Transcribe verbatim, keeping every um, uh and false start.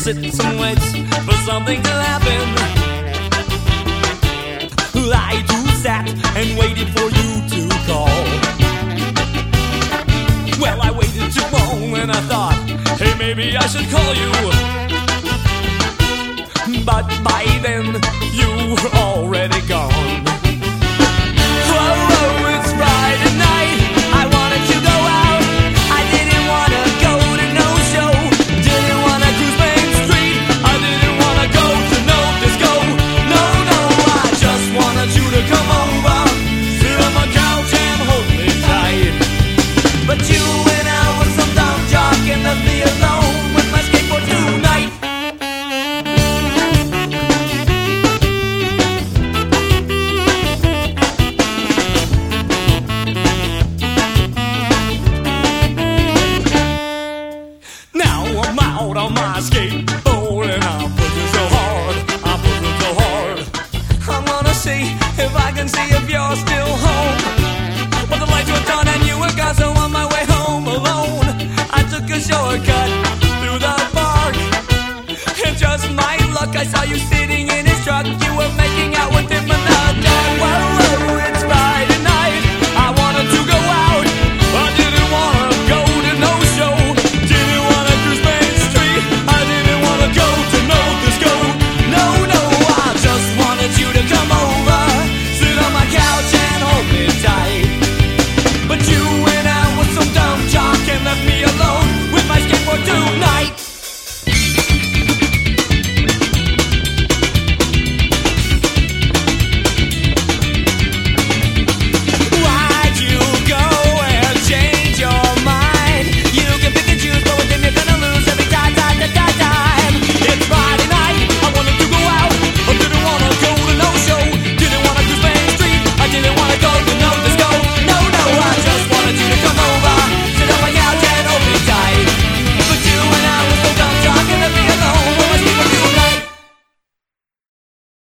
sits and waits for something to happen. I too sat and waited for you to call. Well, I waited too long and I thought, hey, maybe I should call you. But by then, you were already gone. Oh, oh, it's Friday night. I wanted to go out. I didn't want to go to no show. Didn't want to cruise Main Street. I didn't want to go to no disco. No, no, I just wanted you to come over, sit on my couch and hold me tight. But you went out with some dumb jock and left me alone with my skateboard tonight. Now I'm out on my skateboard and I'm pushing so hard, I'm pushing so hard. I'm gonna see if I can see if you're still home. But the lights were done and you were gone, so on my way home alone, I took a shortcut through the park. And just my luck, I saw you sitting in his truck. You were making out with him, but